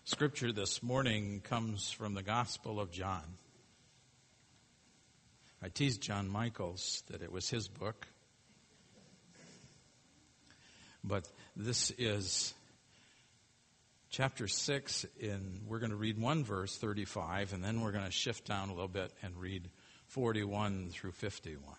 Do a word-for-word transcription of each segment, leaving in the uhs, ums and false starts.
Scripture this morning comes from the Gospel of John. I teased John Michaels that it was his book. But this is chapter six, in we're going to read one verse, thirty-five, and then we're going to shift down a little bit and read forty-one through fifty-one.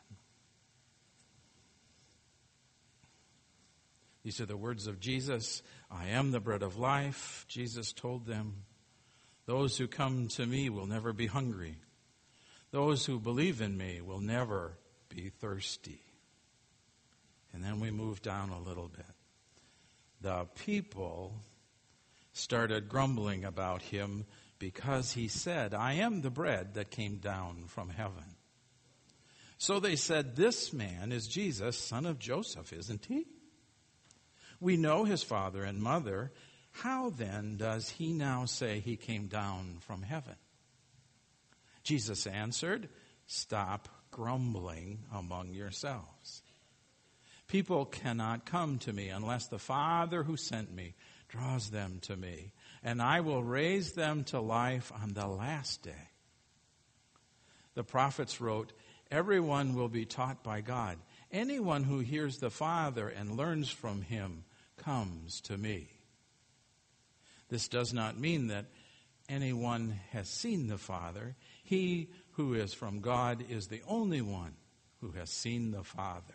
These are the words of Jesus. I am the bread of life. Jesus told them, those who come to me will never be hungry. Those who believe in me will never be thirsty. And then we move down a little bit. The people started grumbling about him because he said, I am the bread that came down from heaven. So they said, this man is Jesus, son of Joseph, isn't he? We know his father and mother. How then does he now say he came down from heaven? Jesus answered, stop grumbling among yourselves. People cannot come to me unless the Father who sent me draws them to me, and I will raise them to life on the last day. The prophets wrote, everyone will be taught by God. Anyone who hears the Father and learns from him comes to me. This does not mean that anyone has seen the Father. He who is from God is the only one who has seen the Father.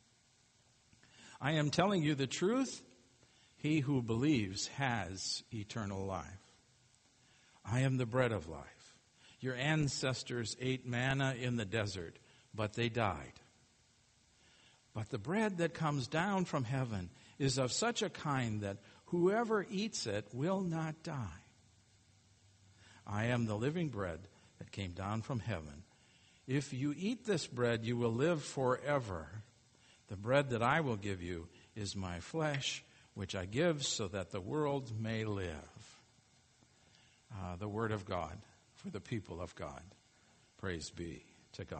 I am telling you the truth. He who believes has eternal life. I am the bread of life. Your ancestors ate manna in the desert, but they died. But the bread that comes down from heaven is of such a kind that whoever eats it will not die. I am the living bread that came down from heaven. If you eat this bread, you will live forever. The bread that I will give you is my flesh, which I give so that the world may live. Uh, the word of God for the people of God. Praise be to God.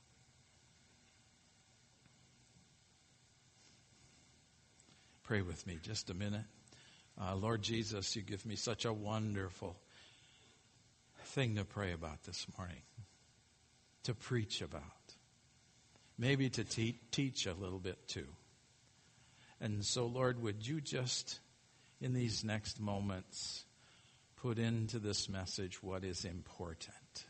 Pray with me just a minute. Uh, Lord Jesus, you give me such a wonderful thing to pray about this morning, to preach about, maybe to te- teach a little bit too. And so, Lord, would you just, in these next moments, put into this message what is important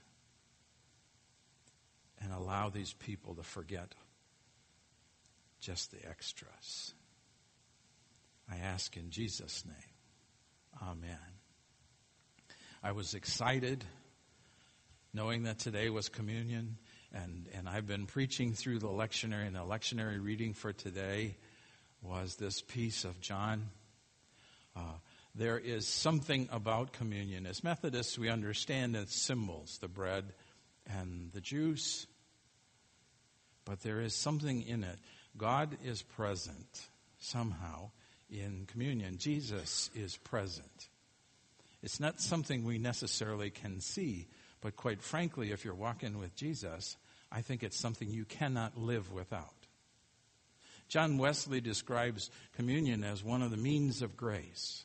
and allow these people to forget just the extras. I ask in Jesus' name. Amen. I was excited knowing that today was communion, and, and I've been preaching through the lectionary, and the lectionary reading for today was this piece of John. Uh, there is something about communion. As Methodists, we understand its symbols, the bread and the juice, but there is something in it. God is present somehow in communion. Jesus is present. It's not something we necessarily can see, but quite frankly, if you're walking with Jesus, I think it's something you cannot live without. John Wesley describes communion as one of the means of grace.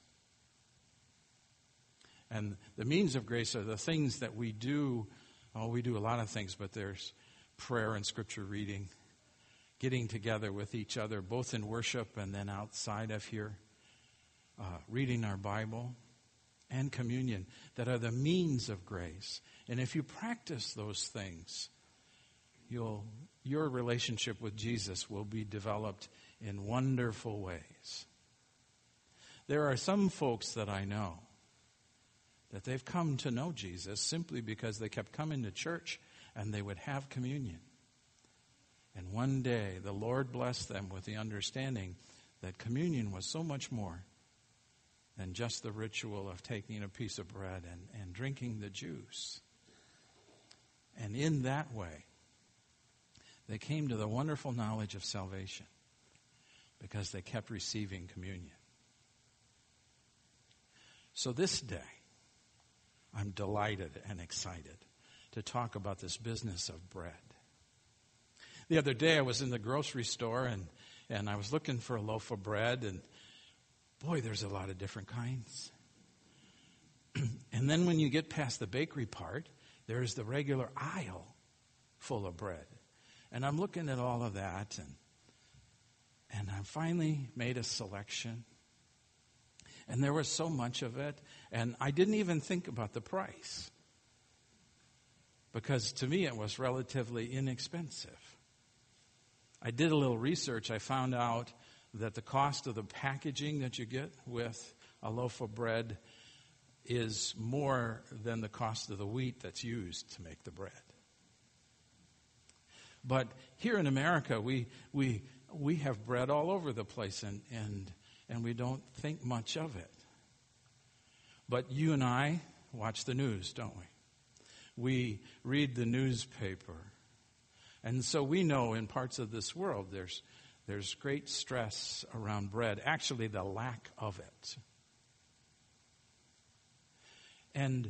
And the means of grace are the things that we do. Oh, we do a lot of things, but there's prayer and scripture reading, getting together with each other, both in worship and then outside of here, uh, reading our Bible, and communion, that are the means of grace. And if you practice those things, you'll your relationship with Jesus will be developed in wonderful ways. There are some folks that I know that they've come to know Jesus simply because they kept coming to church and they would have communion. And one day, the Lord blessed them with the understanding that communion was so much more than just the ritual of taking a piece of bread and, and drinking the juice. And in that way, they came to the wonderful knowledge of salvation because they kept receiving communion. So this day, I'm delighted and excited to talk about this business of bread. The other day I was in the grocery store and, and I was looking for a loaf of bread, and boy, there's a lot of different kinds. And then when you get past the bakery part, there's the regular aisle full of bread. And I'm looking at all of that, and and I finally made a selection. And there was so much of it, and I didn't even think about the price, because to me it was relatively inexpensive. I did a little research. I found out that the cost of the packaging that you get with a loaf of bread is more than the cost of the wheat that's used to make the bread. But here in America, we we we have bread all over the place, and and and we don't think much of it. But you and I watch the news, don't we? We read the newspaper. And so we know in parts of this world there's there's great stress around bread, actually the lack of it. And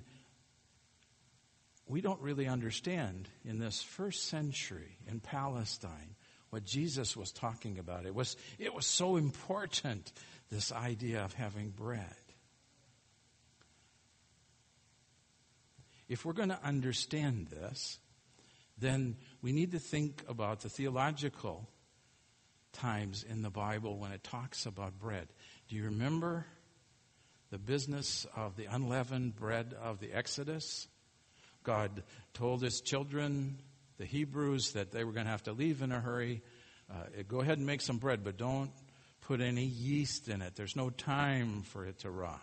we don't really understand in this first century in Palestine what Jesus was talking about. It was it was so important, this idea of having bread. If we're going to understand this, then we need to think about the theological times in the Bible when it talks about bread. Do you remember the business of the unleavened bread of the Exodus? God told his children, the Hebrews, that they were going to have to leave in a hurry. Uh, go ahead and make some bread, but don't put any yeast in it. There's no time for it to rise.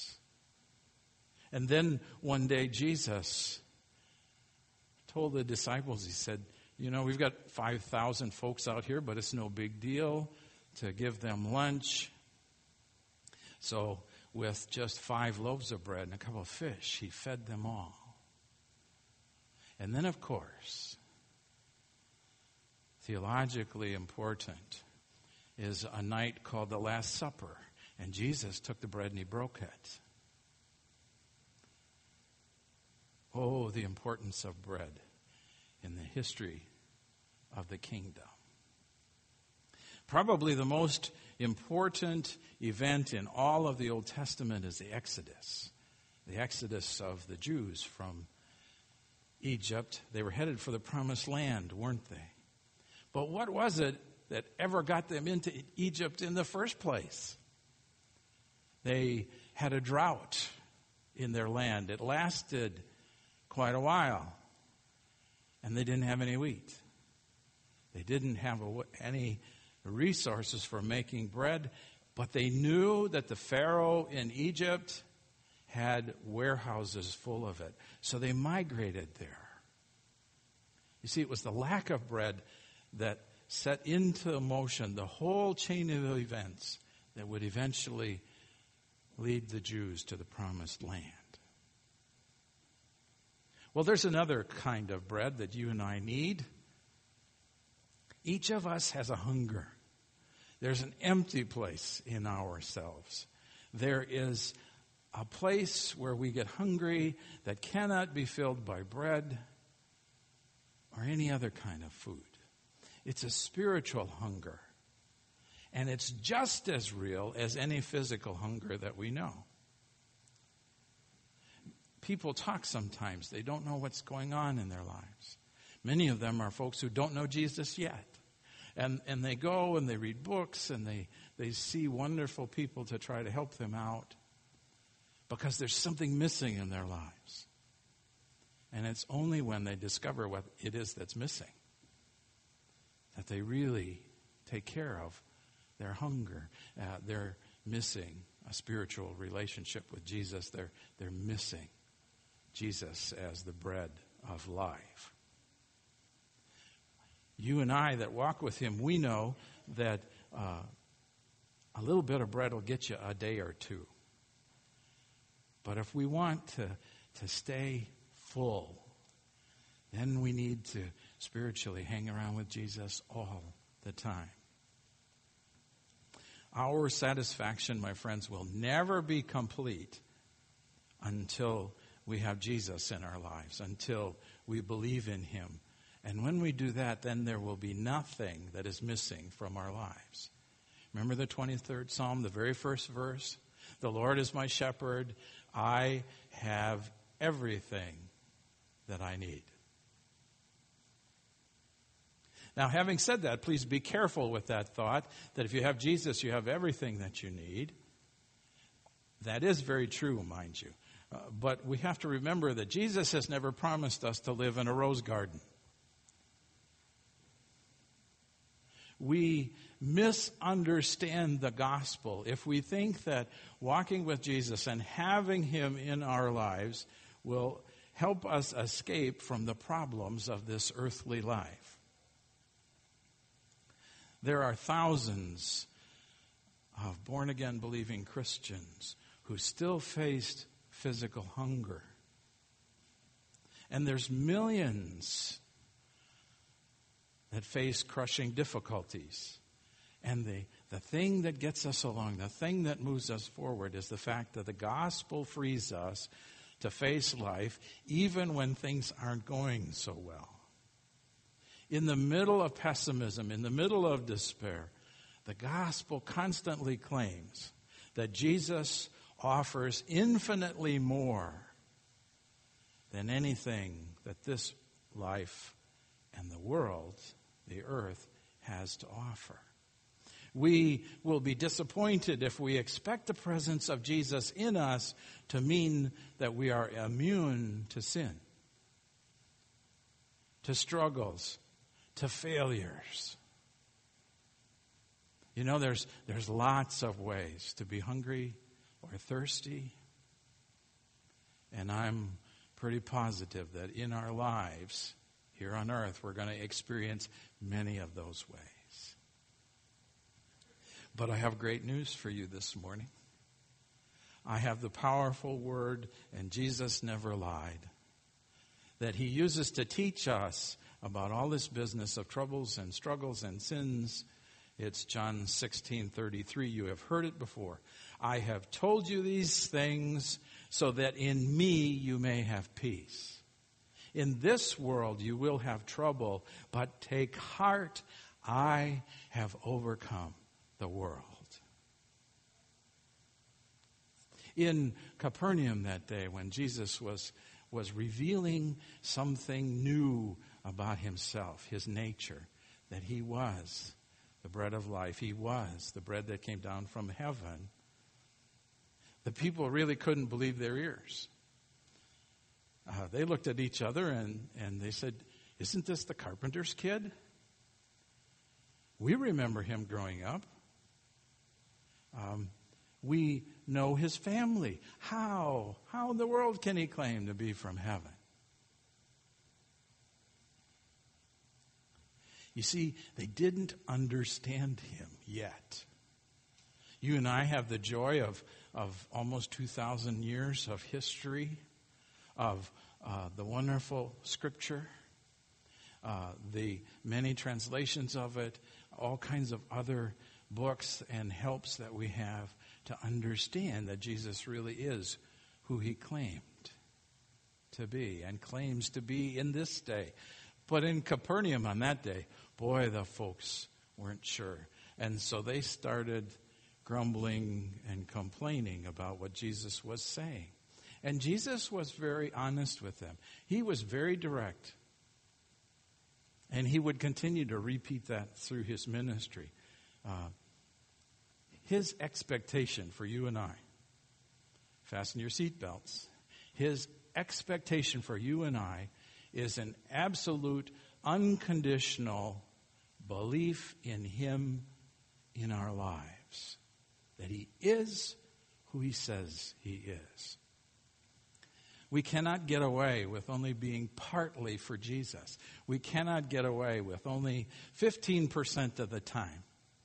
And then one day Jesus told the disciples, he said, you know, we've got five thousand folks out here, but it's no big deal to give them lunch. So with just five loaves of bread and a couple of fish, he fed them all. And then, of course, theologically important is a night called the Last Supper. And Jesus took the bread and he broke it. Oh, the importance of bread in the history of the kingdom. Probably the most important event in all of the Old Testament is the Exodus. The Exodus of the Jews from Egypt. They were headed for the promised land, weren't they? But what was it that ever got them into Egypt in the first place? They had a drought in their land. It lasted quite a while. And they didn't have any wheat. They didn't have a, any resources for making bread. But they knew that the Pharaoh in Egypt had warehouses full of it. So they migrated there. You see, it was the lack of bread that set into motion the whole chain of events that would eventually lead the Jews to the promised land. Well, there's another kind of bread that you and I need. Each of us has a hunger. There's an empty place in ourselves. There is a place where we get hungry that cannot be filled by bread or any other kind of food. It's a spiritual hunger. And it's just as real as any physical hunger that we know. People talk sometimes. They don't know what's going on in their lives. Many of them are folks who don't know Jesus yet. And and they go and they read books and they, they see wonderful people to try to help them out because there's something missing in their lives. And it's only when they discover what it is that's missing that they really take care of their hunger. Uh, they're missing a spiritual relationship with Jesus. They're they're missing Jesus as the bread of life. You and I that walk with him, we know that uh, a little bit of bread will get you a day or two. But if we want to, to stay full, then we need to spiritually hang around with Jesus all the time. Our satisfaction, my friends, will never be complete until we have Jesus in our lives, until we believe in him. And when we do that, then there will be nothing that is missing from our lives. Remember the twenty-third Psalm, the very first verse? The Lord is my shepherd. I have everything that I need. Now, having said that, please be careful with that thought, that if you have Jesus, you have everything that you need. That is very true, mind you. Uh, but we have to remember that Jesus has never promised us to live in a rose garden. We misunderstand the gospel if we think that walking with Jesus and having him in our lives will help us escape from the problems of this earthly life. There are thousands of born-again believing Christians who still face physical hunger. And there's millions that face crushing difficulties. And the, the thing that gets us along, the thing that moves us forward is the fact that the gospel frees us to face life even when things aren't going so well. In the middle of pessimism, in the middle of despair, the gospel constantly claims that Jesus offers infinitely more than anything that this life and the world, the earth, has to offer. We will be disappointed if we expect the presence of Jesus in us to mean that we are immune to sin, to struggles, to failures. You know, there's there's lots of ways to be hungry or thirsty. And I'm pretty positive that in our lives here on earth, we're going to experience many of those ways. But I have great news for you this morning. I have the powerful word, and Jesus never lied, that he uses to teach us about all this business of troubles and struggles and sins. It's John sixteen thirty-three. You have heard it before. I have told you these things so that in me you may have peace. In this world you will have trouble, but take heart, I have overcome the world. In Capernaum that day, when Jesus was, was revealing something new about himself, his nature, that he was the bread of life, he was the bread that came down from heaven, the people really couldn't believe their ears. Uh, they looked at each other and, and they said, isn't this the carpenter's kid? We remember him growing up. Um, we know his family. How? How in the world can he claim to be from heaven? You see, they didn't understand him yet. You and I have the joy of, of almost two thousand years of history, of uh, the wonderful Scripture, uh, the many translations of it, all kinds of other books and helps that we have to understand that Jesus really is who he claimed to be and claims to be in this day. But in Capernaum on that day, boy, the folks weren't sure. And so they started grumbling and complaining about what Jesus was saying. And Jesus was very honest with them. He was very direct. And he would continue to repeat that through his ministry. Uh, his expectation for you and I, fasten your seatbelts, his expectation for you and I is an absolute, unconditional belief in him in our lives. That he is who he says he is. We cannot get away with only being partly for Jesus. We cannot get away with only fifteen percent of the time.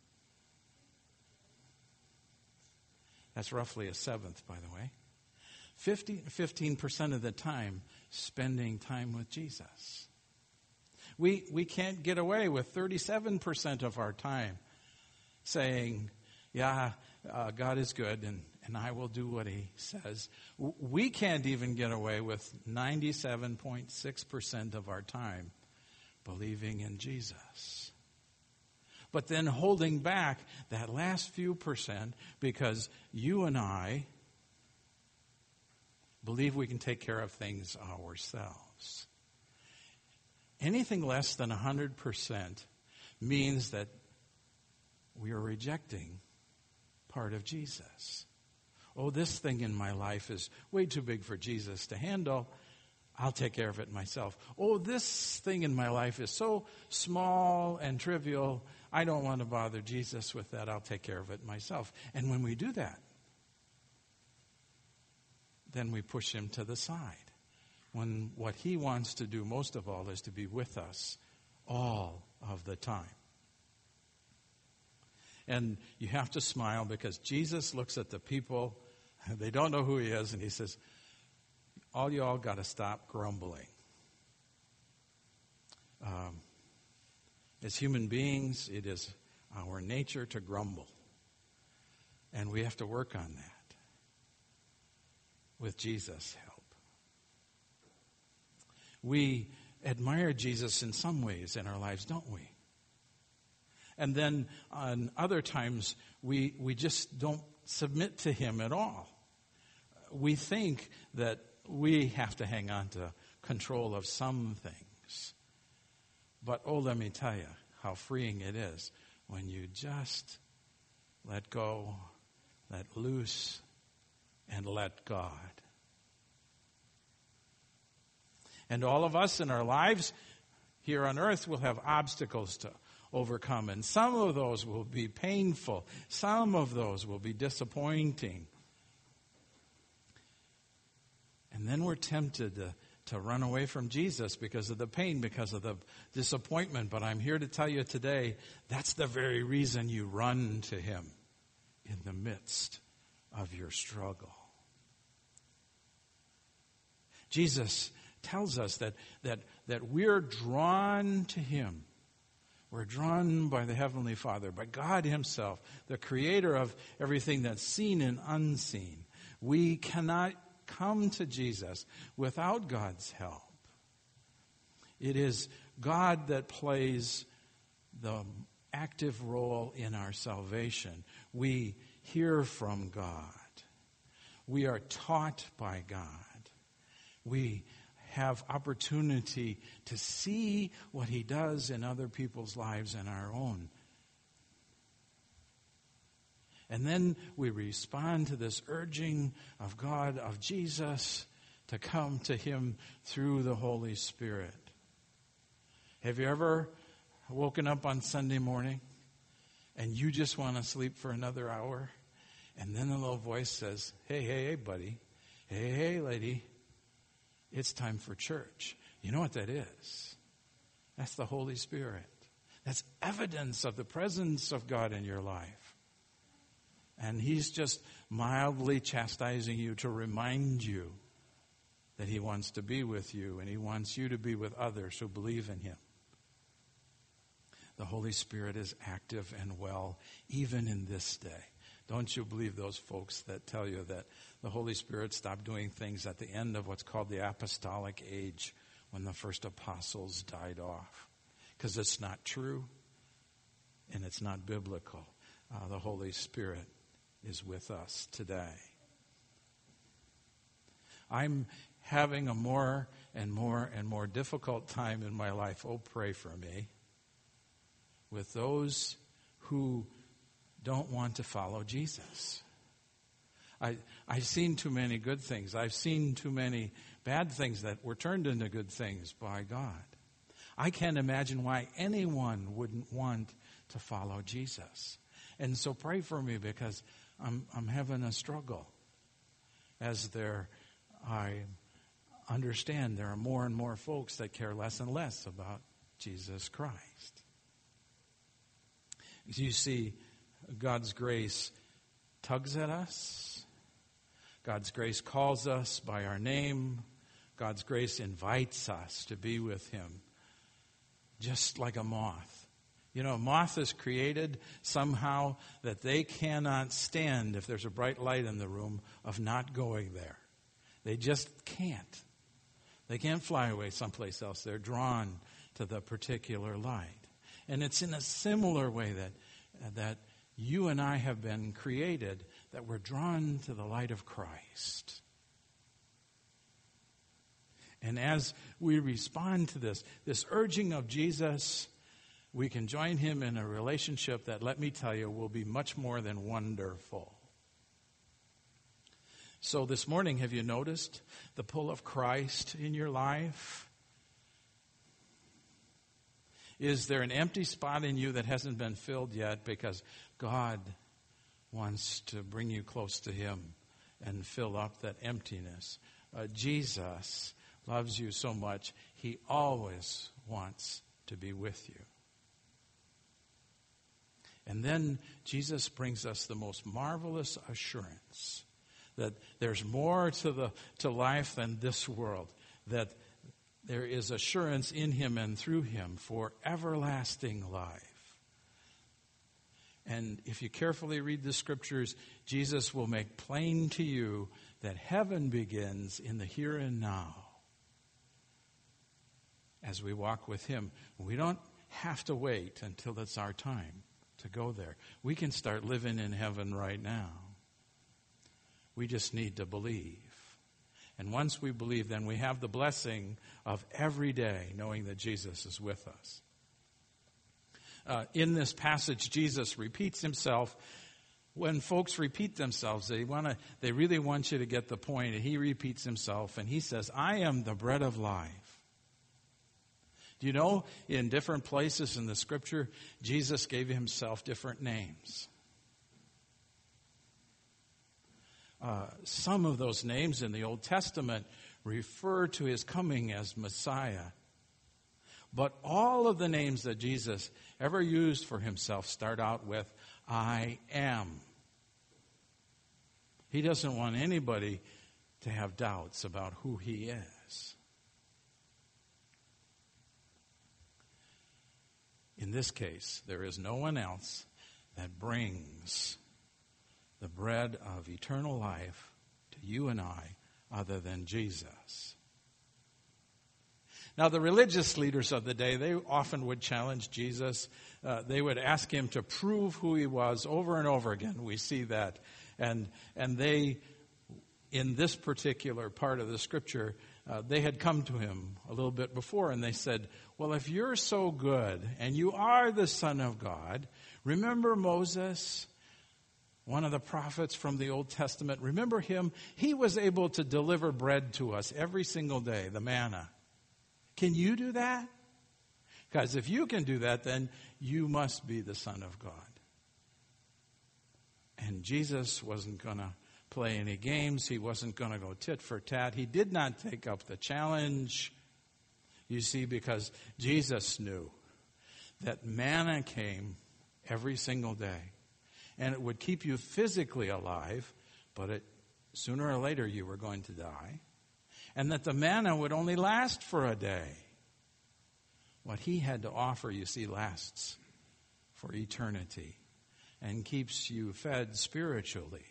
That's roughly a seventh, by the way. fifteen percent of the time spending time with Jesus. We, we can't get away with thirty-seven percent of our time saying, yeah, uh, God is good and, and I will do what he says. We can't even get away with ninety-seven point six percent of our time believing in Jesus. But then holding back that last few percent because you and I believe we can take care of things ourselves. Anything less than one hundred percent means that we are rejecting part of Jesus. Oh, this thing in my life is way too big for Jesus to handle. I'll take care of it myself. Oh, this thing in my life is so small and trivial. I don't want to bother Jesus with that. I'll take care of it myself. And when we do that, then we push him to the side. When what he wants to do most of all is to be with us all of the time. And you have to smile because Jesus looks at the people, they don't know who he is, and he says, all y'all got to stop grumbling. Um, as human beings, it is our nature to grumble. And we have to work on that with Jesus' help. We admire Jesus in some ways in our lives, don't we? And then on other times, we, we just don't submit to him at all. We think that we have to hang on to control of some things. But, oh, let me tell you how freeing it is when you just let go, let loose, and let God. And all of us in our lives here on earth will have obstacles to overcome. And some of those will be painful. Some of those will be disappointing. And then we're tempted to, to run away from Jesus because of the pain, because of the disappointment. But I'm here to tell you today, that's the very reason you run to him in the midst of your struggle. Jesus tells us that, that, that we're drawn to him. We're drawn by the Heavenly Father, by God himself, the creator of everything that's seen and unseen. We cannot come to Jesus without God's help. It is God that plays the active role in our salvation. We hear from God. We are taught by God. We have opportunity to see what he does in other people's lives and our own. And then we respond to this urging of God, of Jesus, to come to him through the Holy Spirit. Have you ever woken up on Sunday morning and you just want to sleep for another hour? And then the little voice says, hey, hey, hey, buddy. Hey, hey, lady. It's time for church. You know what that is? That's the Holy Spirit. That's evidence of the presence of God in your life. And he's just mildly chastising you to remind you that he wants to be with you and he wants you to be with others who believe in him. The Holy Spirit is active and well even in this day. Don't you believe those folks that tell you that the Holy Spirit stopped doing things at the end of what's called the apostolic age when the first apostles died off? Because it's not true and it's not biblical. Uh, the Holy Spirit is with us today. I'm having a more and more and more difficult time in my life, oh, pray for me, with those who don't want to follow Jesus. I, I've seen too many good things. I've seen too many bad things that were turned into good things by God. I can't imagine why anyone wouldn't want to follow Jesus. And so pray for me because I'm, I'm having a struggle as there, I understand there are more and more folks that care less and less about Jesus Christ. You see, God's grace tugs at us. God's grace calls us by our name. God's grace invites us to be with him, just like a moth. You know, a moth is created somehow that they cannot stand, if there's a bright light in the room, of not going there. They just can't. They can't fly away someplace else. They're drawn to the particular light. And it's in a similar way that that you and I have been created, that we're drawn to the light of Christ. And as we respond to this, this urging of Jesus, we can join him in a relationship that, let me tell you, will be much more than wonderful. So this morning, have you noticed the pull of Christ in your life? Is there an empty spot in you that hasn't been filled yet? Because God wants to bring you close to him and fill up that emptiness. Uh, Jesus loves you so much, he always wants to be with you. And then Jesus brings us the most marvelous assurance that there's more to the to life than this world, that there is assurance in him and through him for everlasting life. And if you carefully read the scriptures, Jesus will make plain to you that heaven begins in the here and now as we walk with him. We don't have to wait until it's our time to go there. We can start living in heaven right now. We just need to believe. And once we believe, then we have the blessing of every day knowing that Jesus is with us. Uh, in this passage, Jesus repeats himself. When folks repeat themselves, they want to, they really want you to get the point. And he repeats himself, and he says, I am the bread of life. Do you know, in different places in the scripture, Jesus gave himself different names. Uh, some of those names in the Old Testament refer to his coming as Messiah. But all of the names that Jesus ever used for himself start out with, I am. He doesn't want anybody to have doubts about who he is. In this case, there is no one else that brings the bread of eternal life to you and I other than Jesus. Now, the religious leaders of the day, they often would challenge Jesus. Uh, they would ask him to prove who he was over and over again. We see that. And, and they, in this particular part of the scripture, uh, they had come to him a little bit before, and they said, well, if you're so good and you are the Son of God, remember Moses, one of the prophets from the Old Testament? Remember him? He was able to deliver bread to us every single day, the manna. Can you do that? Because if you can do that, then you must be the Son of God. And Jesus wasn't going to play any games. He wasn't going to go tit for tat. He did not take up the challenge. You see, because Jesus knew that manna came every single day. And it would keep you physically alive, but it, sooner or later you were going to die. And that the manna would only last for a day. What he had to offer, you see, lasts for eternity and keeps you fed spiritually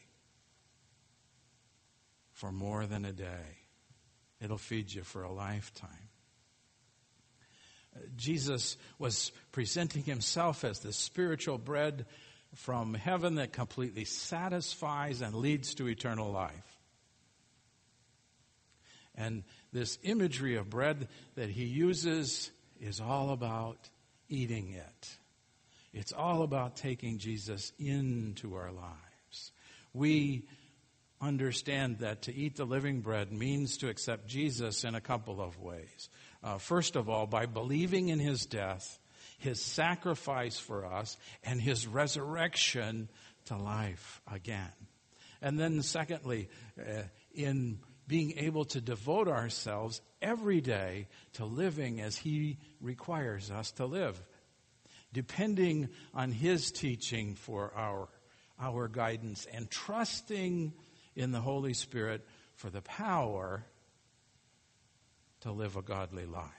for more than a day. It'll feed you for a lifetime. Jesus was presenting himself as the spiritual bread from heaven that completely satisfies and leads to eternal life. And this imagery of bread that he uses is all about eating it. It's all about taking Jesus into our lives. We understand that to eat the living bread means to accept Jesus in a couple of ways. Uh, first of all, by believing in his death, his sacrifice for us, and his resurrection to life again. And then secondly, uh, in being able to devote ourselves every day to living as he requires us to live, depending on his teaching for our, our guidance and trusting in the Holy Spirit for the power to live a godly life.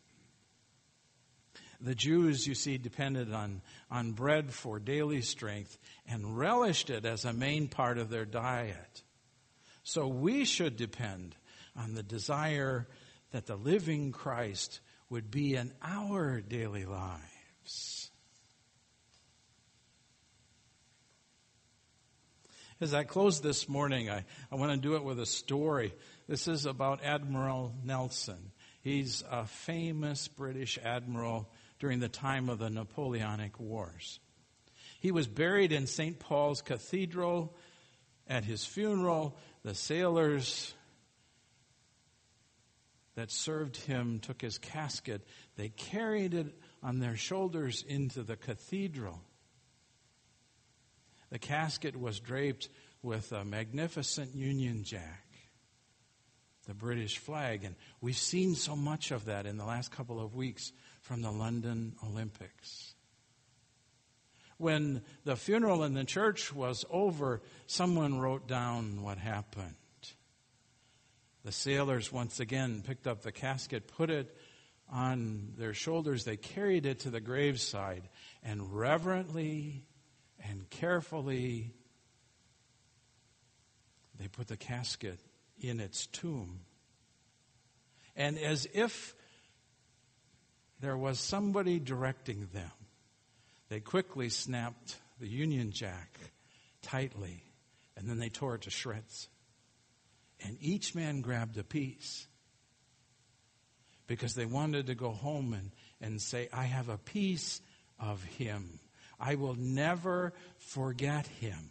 The Jews, you see, depended on, on bread for daily strength and relished it as a main part of their diet. So we should depend on the desire that the living Christ would be in our daily lives. As I close this morning, I, I want to do it with a story. This is about Admiral Nelson. He's a famous British admiral during the time of the Napoleonic Wars. He was buried in Saint Paul's Cathedral. At his funeral, the sailors that served him took his casket. They carried it on their shoulders into the cathedral. The casket was draped with a magnificent Union Jack, the British flag. And we've seen so much of that in the last couple of weeks from the London Olympics. When the funeral in the church was over, someone wrote down what happened. The sailors once again picked up the casket, put it on their shoulders. They carried it to the graveside and reverently and carefully they put the casket in its tomb. And as if there was somebody directing them, they quickly snapped the Union Jack tightly, and then they tore it to shreds. And each man grabbed a piece because they wanted to go home and, and say, I have a piece of him. I will never forget him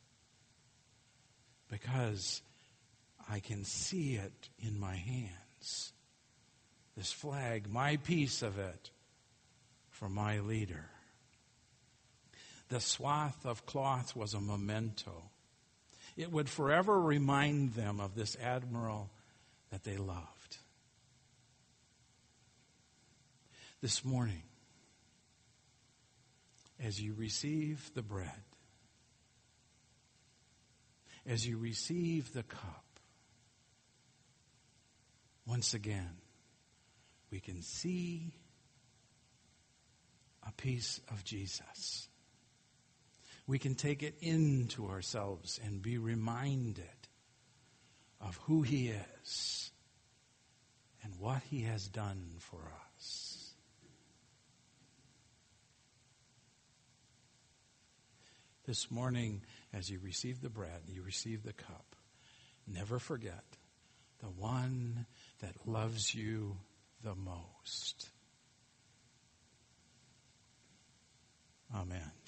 because I can see it in my hands. This flag, my piece of it for my leader. The swath of cloth was a memento. It would forever remind them of this admiral that they loved. This morning, as you receive the bread, as you receive the cup, once again, we can see a piece of Jesus. We can take it into ourselves and be reminded of who he is and what he has done for us. This morning, as you receive the bread, you receive the cup, never forget the one that loves you the most. Amen.